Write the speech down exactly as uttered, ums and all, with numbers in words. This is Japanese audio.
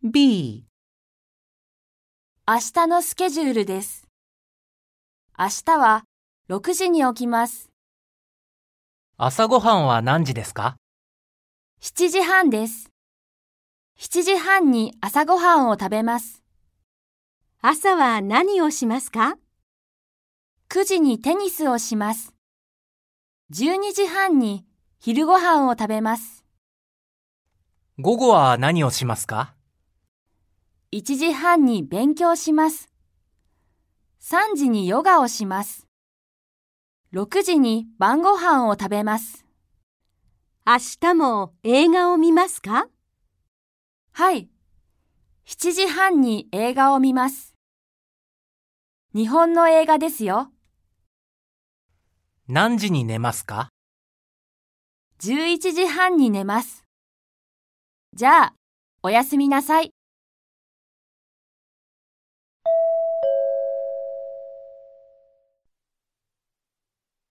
B、 明日のスケジュールです。明日はろくじに起きます。 朝ごはんは何時ですか？ しちじはんです。しちじはんに朝ごはんを食べます。 朝は何をしますか？ くじにテニスをします。じゅうにじはんに昼ごはんを食べます。 午後は何をしますか？ いちじはんに勉強します。さんじにヨガをします。ろくじに晩ご飯を食べます。 明日も映画を見ますか？ はい。しちじはんに映画を見ます。日本の映画ですよ。 何時に寝ますか？ じゅういちじはんに寝ます。じゃあ、おやすみなさい。